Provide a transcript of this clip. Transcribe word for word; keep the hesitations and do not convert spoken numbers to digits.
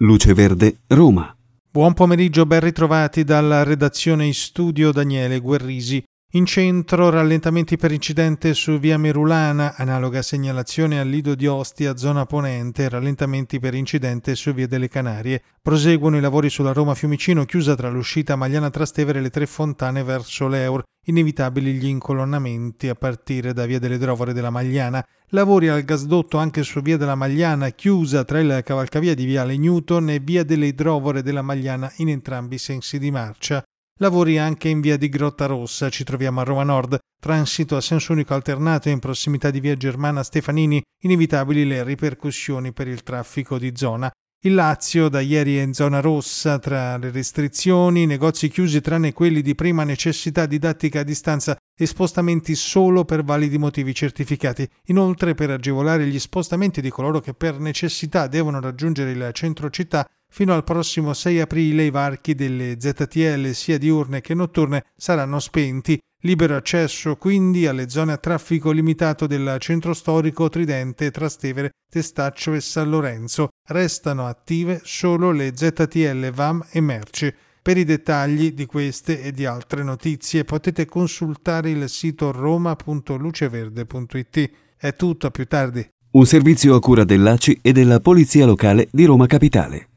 Luce Verde, Roma. Buon pomeriggio, ben ritrovati dalla redazione in studio Daniele Guerrisi. In centro rallentamenti per incidente su via Merulana, analoga segnalazione al Lido di Ostia, zona ponente, rallentamenti per incidente su via delle Canarie. Proseguono i lavori sulla Roma Fiumicino, chiusa tra l'uscita Magliana Trastevere e le Tre Fontane verso l'Eur. Inevitabili gli incolonnamenti a partire da via delle Drovere della Magliana. Lavori al gasdotto anche su via della Magliana, chiusa tra il cavalcavia di viale Newton e via delle Drovere della Magliana in entrambi i sensi di marcia. Lavori anche in via di Grotta Rossa, ci troviamo a Roma Nord, transito a senso unico alternato in prossimità di via Germana Stefanini, inevitabili le ripercussioni per il traffico di zona. Il Lazio da ieri è in zona rossa tra le restrizioni, negozi chiusi tranne quelli di prima necessità, didattica a distanza e spostamenti solo per validi motivi certificati. Inoltre, per agevolare gli spostamenti di coloro che per necessità devono raggiungere il centro città, fino al prossimo sei aprile i varchi delle Z T L sia diurne che notturne saranno spenti. Libero accesso quindi alle zone a traffico limitato del centro storico, Tridente, Trastevere, Testaccio e San Lorenzo. Restano attive solo le Z T L V A M e Merci. Per i dettagli di queste e di altre notizie potete consultare il sito roma punto luceverde punto it. È tutto, a più tardi. Un servizio a cura dell'A C I e della Polizia Locale di Roma Capitale.